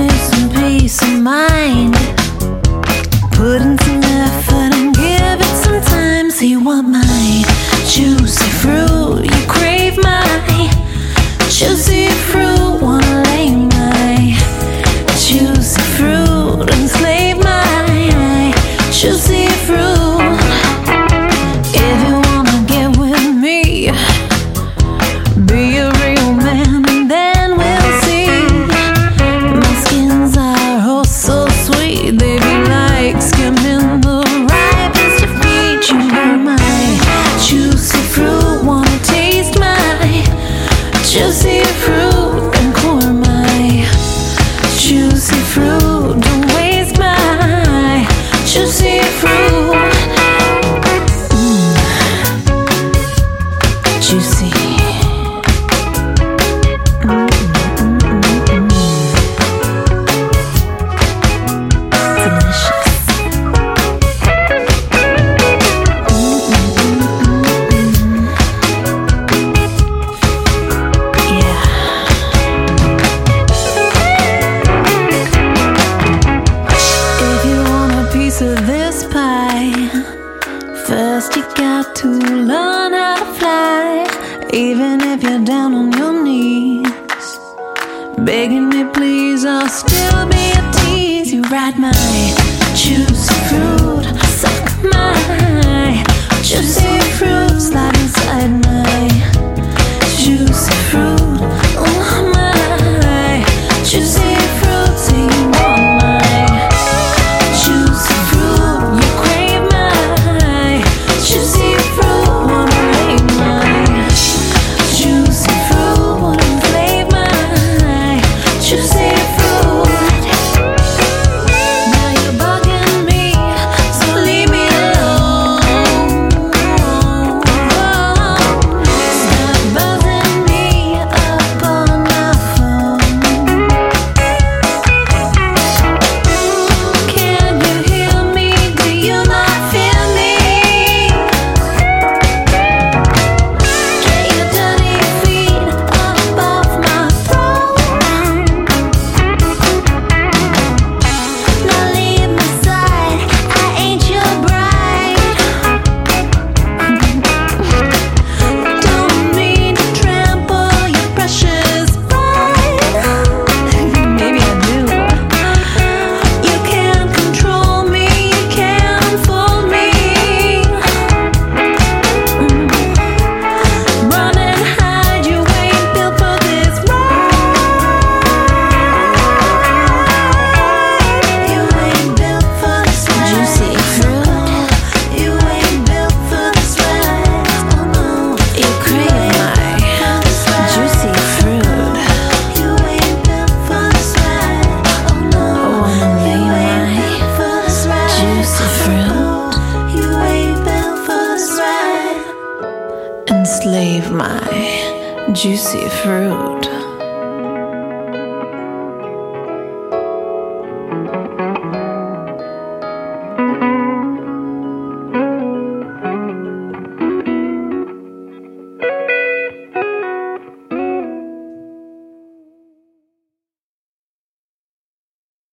me some peace of mind. Put in some effort and give it some time. So you want my juicy fruit, you crave my juicy fruit. Wanna lay my juicy fruit, enslave my juicy fruit. If you wanna get with me, be a real man, and then we'll see. My skins are oh so sweet, they be like skimming the ripest of peach. You are my juicy fruit, wanna taste my juicy fruit and core my juicy fruit. Don't waste my juicy fruit. Juicy. Of this pie, first you got to learn how to fly. Even if you're down on your knees, begging me please, I'll still be a tease. You ride my juicy fruit, suck my juicy fruit, slide inside my juicy fruit. Oh my juicy fruit, so you want my juicy fruit, you crave my juicy fruit. Wanna lay my juicy fruit, wanna enslave my juicy fruit. Now you're bugging me, so leave me alone. Stop buzzing me up on my phone. Can you hear me? Do you not feel me? Get your dirty feet up off my throne. Now leave my side, I ain't your bride. Don't mean to trample your precious pride. Maybe I do. You can't control me, you can't unfold me. Run and hide, you ain't built for this ride. You ain't built for this ride. Juicy fruit, you ain't built for this ride. Oh no, you crave my juicy fruit. You ain't built for this ride. Oh no, wanna lay my juicy fruit. You ain't built for this ride. Enslave my juicy fruit.